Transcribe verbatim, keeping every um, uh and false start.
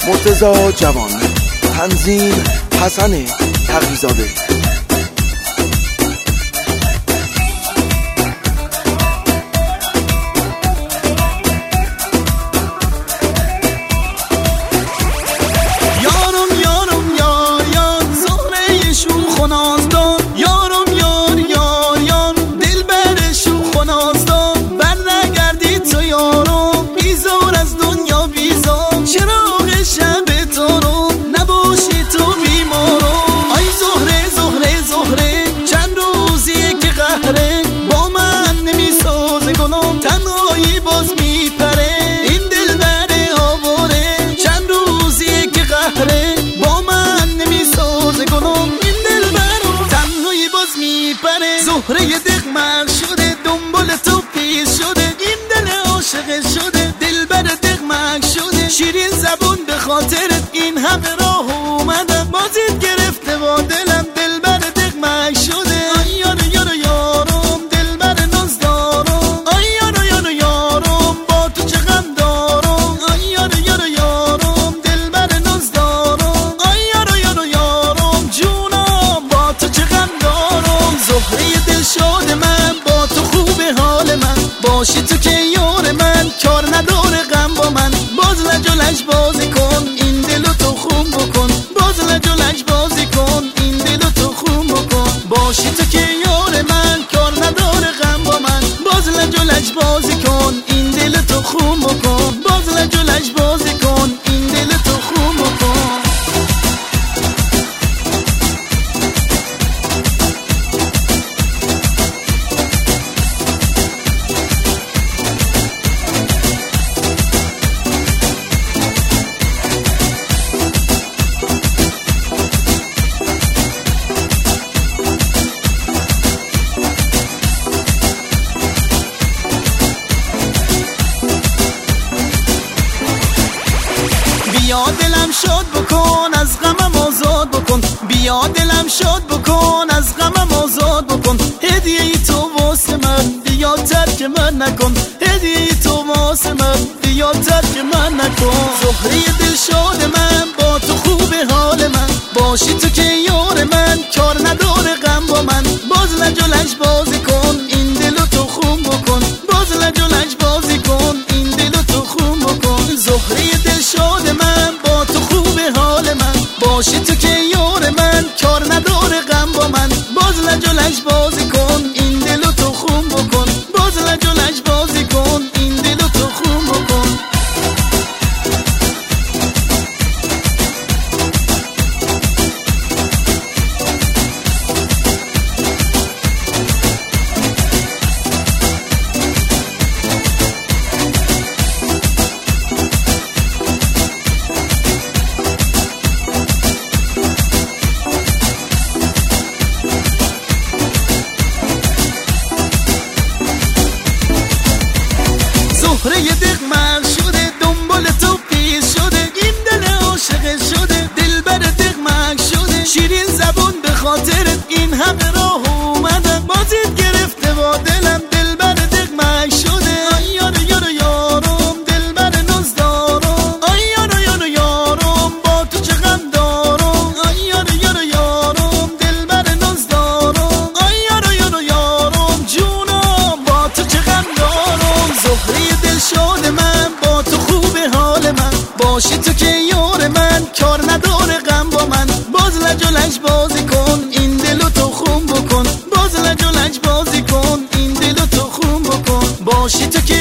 مرتضی جوان، تنظیم حسن تقی‌زاده. تنهایی باز میپره این دل بره آواره، چند روزیه که قهره با من نمیسازه گلم. این دل بره تنهایی باز میپره، زهره دقمق شده دنبال تو پیش شده، این دل عاشق شده دل بره دقمق شده. شیرین زبون به خاطرت این همه راه اومدم، بازیت گرفته با دلم دل بره دقمق شده. یارو یارو یارم دل بره ناز دارم، یارو یارو یارم با تو چه غم دارم، یارو یارو یارم دل بره ناز دارم، یارو یارو یارم جونم با تو چه غم دارم. زهره دل شاد من با تو خوبه حال من، باشی تو که یار من کار نداره غم با من. باز لج و لج بازی کن این دلو تو خون بکن، باز لج و لج بازی کن این دلو تو خون بکن. باشی تو که یار من کار نداره غم با من، باز لج و لج بازی کن این دل تو خون بکن، باز لج و لج بازی کن این دل تو خون بکن. بیا دلم شاد بکن از غمم آزاد بکن، بیا دلم شاد بکن از غمم آزاد بکن. هدیه ای تو واسه من بیا ترک من نکن، هدیه ای تو واسه من بیا ترک من نکن. زهره دل شاد من با تو خوبه حال من، باشی تو که یار من کار نداره غم با من. باز لج و لج بازی کن این دلو تو خون بکن، باز لج و لج بازی کن این دلو تو خون بکن. زهره دل شاد من با تو خوبه حال من، باشی تو که یار من کار نداره غم با من. باز لج و لج بازی کن این دلو تو خون بکن، باز لج و لج بازی کن این دلو تو خون بکن. زهره دقمق شده دنبال تو پیش شده، این دل عاشق شده دل بره دقمق شده. شیرین زبون به خاطرت این همه راه اومدم، بازیت گرفته با دلم دل بره دقمق شده. یارو یارو یارم دل بره ناز دارم، یارو یارو یارم با تو چه غم دارم، یارو یارو یارم دل بره ناز دارم، یارو یارو یارم جونم با تو چه غم دارم. زهره شاد من با تو خوبه حال من، باشی تو که یار من کار نداره غم با من. باز لج و لج بازی کن این دلو تو خون بکن، باز لج و لج بازی کن این دلو تو خون بکن. باشی تو که